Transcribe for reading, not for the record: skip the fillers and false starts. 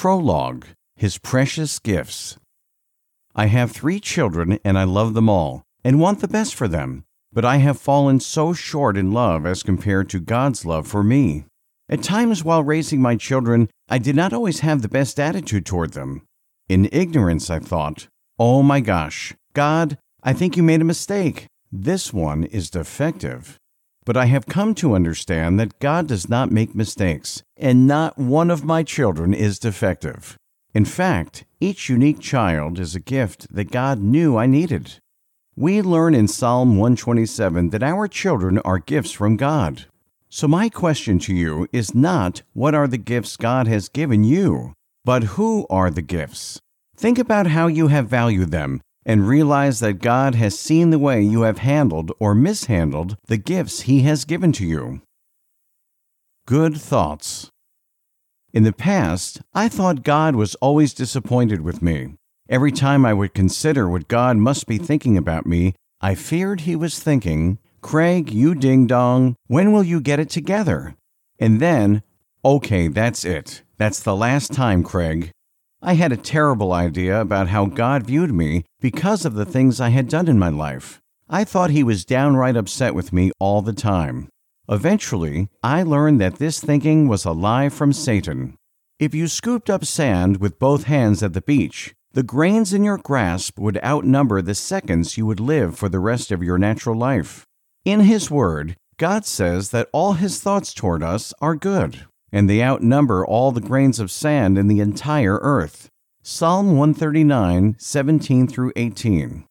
Prologue, His Precious Gifts. I have 3 children and I love them all and want the best for them, but I have fallen so short in love as compared to God's love for me. At times while raising my children, I did not always have the best attitude toward them. In ignorance, I thought, "Oh my gosh, God, I think you made a mistake. This one is defective." But I have come to understand that God does not make mistakes, and not one of my children is defective. In fact, each unique child is a gift that God knew I needed. We learn in Psalm 127 that our children are gifts from God. So my question to you is not what are the gifts God has given you, but who are the gifts? Think about how you have valued them and realize that God has seen the way you have handled or mishandled the gifts He has given to you. Good thoughts. In the past, I thought God was always disappointed with me. Every time I would consider what God must be thinking about me, I feared He was thinking, "Craig, you ding-dong, when will you get it together?" And then, "Okay, that's it. That's the last time, Craig." I had a terrible idea about how God viewed me because of the things I had done in my life. I thought He was downright upset with me all the time. Eventually, I learned that this thinking was a lie from Satan. If you scooped up sand with both hands at the beach, the grains in your grasp would outnumber the seconds you would live for the rest of your natural life. In His Word, God says that all His thoughts toward us are good, and they outnumber all the grains of sand in the entire earth. Psalm 139, 17 through 18.